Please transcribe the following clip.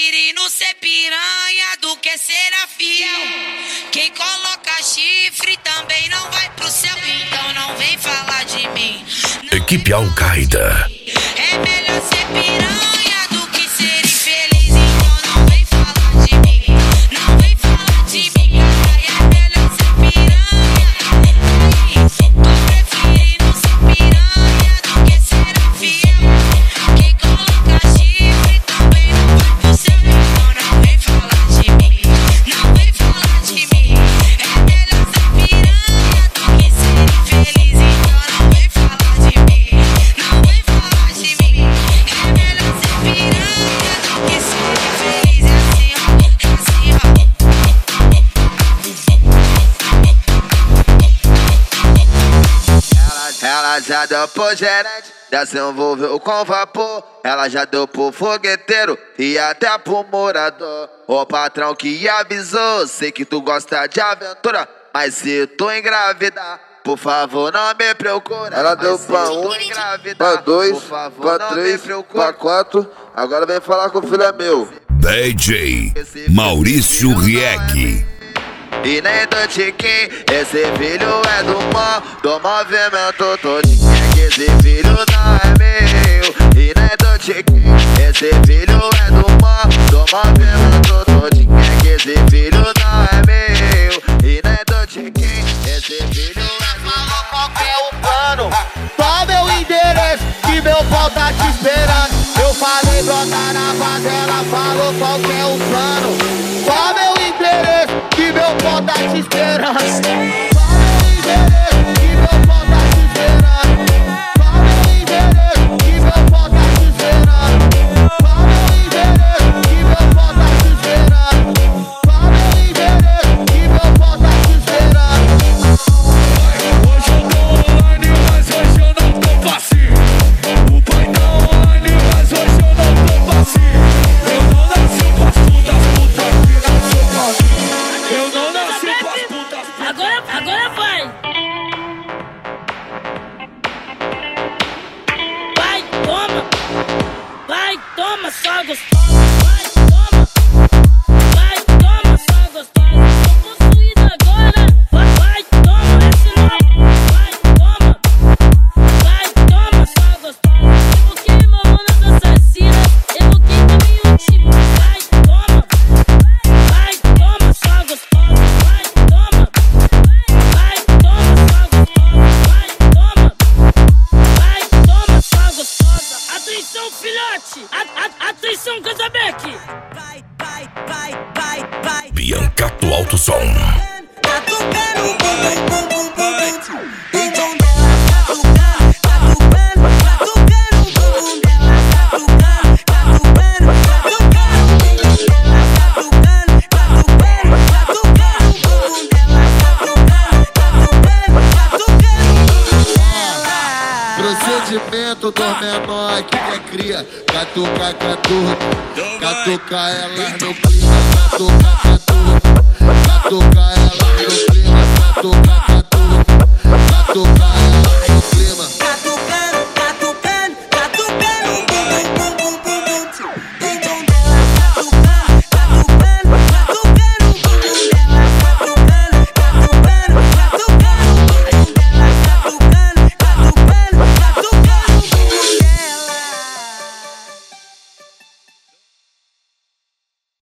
preferindo ser piranha do que ser a fiel. Quem coloca chifre também não vai pro céu. Então não vem falar de mim. Equipe Al-Qaeda. É melhor ser piranha do que ser infeliz. Então não vem falar de mim. Não vem falar de mim. É melhor ser piranha. Tô preferindo ser piranha do que ser a fiel. Quem coloca chifre também não vai pro céu. Então não vem falar de mim. Não vem falar de mim. É melhor ser piranha do que ser infeliz. Então não vem falar de mim. Não vem falar de mim. É melhor ser piranha do que ser infeliz. É assim, ó. É assim, ó. Ela já deu pro gerente, já se envolveu com vapor. Ela já deu pro fogueteiro e até pro morador. O patrão que avisou, sei que tu gosta de aventura, mas se tu engravidar, por favor não me procura. Ela deu pra um, pra dois, pra três, pra quatro. Agora vem falar que o filho é meu. DJ Maurício Rieg. E nem do tiquinho, esse filho é do movimento todinho. É que esse filho não é meu. E nem do tiquinho, esse filho é do movimento todinho. É que esse filho não é meu. E nem do tiquinho, esse filho é do Qual que é o plano? Qual meu endereço? Que meu pau tá te esperando. Eu falei brotar na favela, falou qual que é o plano? Qual meu endereço? Que meu pau tá te esperando. Qual meu endereço? Que meu pau tá te esperando. Qual meu endereço? Que meu pau tá te esperando. Qual meu endereço? Que meu pau tá te esperando. Qual meu endereço? Que meu pau tá te esperando. Hoje eu tô online, mas hoje eu não tô facinho. O pai tá online, mas hoje eu não tô facinho. Eu não nasci pras putas, puta que nasceu pra mim. Eu não nasci pras putas, Agora vai! Vai, toma, só gostosa. Vai, toma, só gostosa. Tô possuído agora. Vai, toma, esse nome. Vai, toma, só gostosa. Evoquei mamonas assassinas, evoquei também o time. Vai, toma, só gostosa. Vai, toma, só gostosa. Vai, toma, só gostosa. Atenção, filhote! Atenção, Casabeck! Vai. Biancato Alto Som. Tá tocando bum bum bum bum bum. Então tá tocando o bumbum dela, tá tocando o bumbum dela, tá tocando o bumbum dela. Procedimento do menor que é cria. Catuca, catuca ela no clima. Catuca ela no clima. Catuca ela.